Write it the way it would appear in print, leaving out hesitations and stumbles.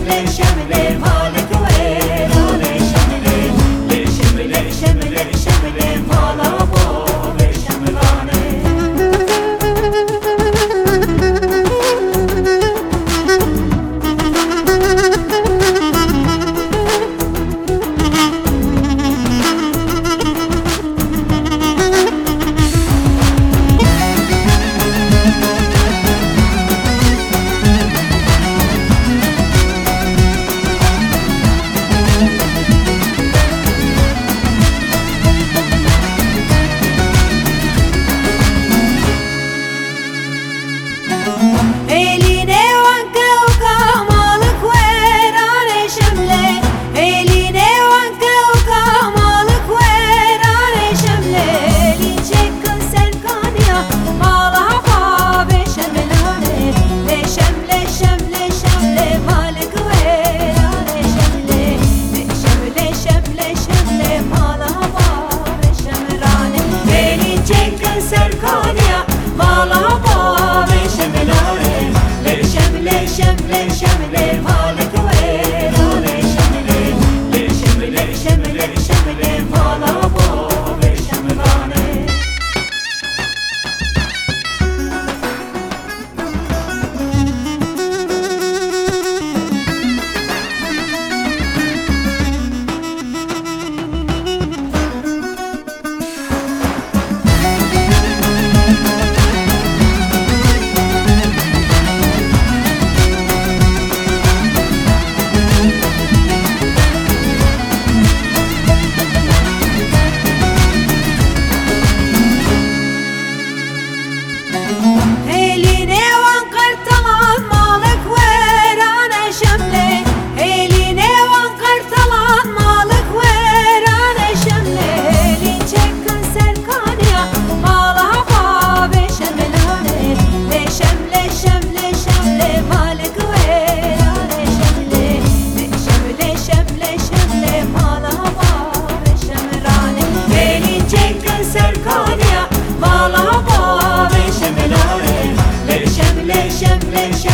şemle şemle malik verane şemle le şemle şemle şemle mala bo ve şemlane. Eline vanka uka malık verane şemle Eline vanka uka malık verane şemle Elin çekin serkaniya mala hava ve şemlane Le şemle şemle şemle malık verane şemle Le şemle şemle şemle mala hava ve şemlane Elin çekin serkaniya mala hava ve şemlane Le şemle şemle şemle malik verane şemle Le şemle şemle şemle mala bo ve şemlane. Eline van kartalan malık verane şemle Eline van kartalan malık verane şemle Elin çekin serkaniya mala hava ve şemlane Le şemle şemle şemle malık verane şemle Le şemle şemle şemle mala hava ve şemlane Elin çekin serkaniya mala hava ve şemlane Le şemle şemle şemle